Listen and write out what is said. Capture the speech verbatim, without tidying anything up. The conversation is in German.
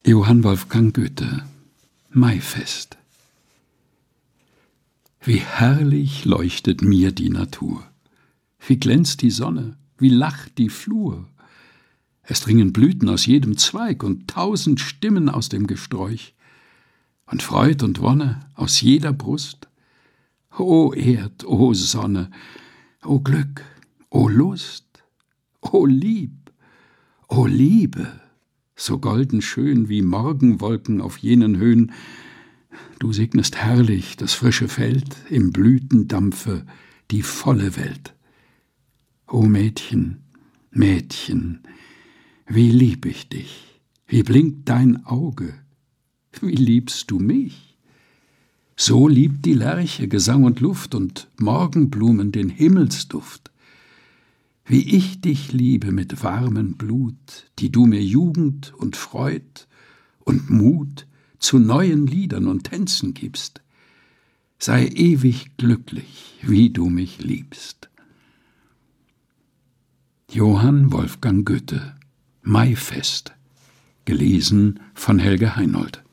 Johann Wolfgang Goethe, Maifest. Wie herrlich leuchtet mir die Natur, wie glänzt die Sonne, wie lacht die Flur. Es dringen Blüten aus jedem Zweig und tausend Stimmen aus dem Gesträuch und Freud und Wonne aus jeder Brust. O Erd, o Sonne, o Glück, o Lust, o Lieb, o Liebe, so golden schön wie Morgenwolken auf jenen Höhen. Du segnest herrlich das frische Feld, im Blütendampfe die volle Welt. O Mädchen, Mädchen, wie lieb ich dich, wie blinkt dein Auge, wie liebst du mich? So liebt die Lerche Gesang und Luft und Morgenblumen den Himmelsduft. Wie ich dich liebe mit warmem Blut, die du mir Jugend und Freud und Mut zu neuen Liedern und Tänzen gibst. Sei ewig glücklich, wie du mich liebst. Johann Wolfgang Goethe, Maifest, gelesen von Helge Heinold.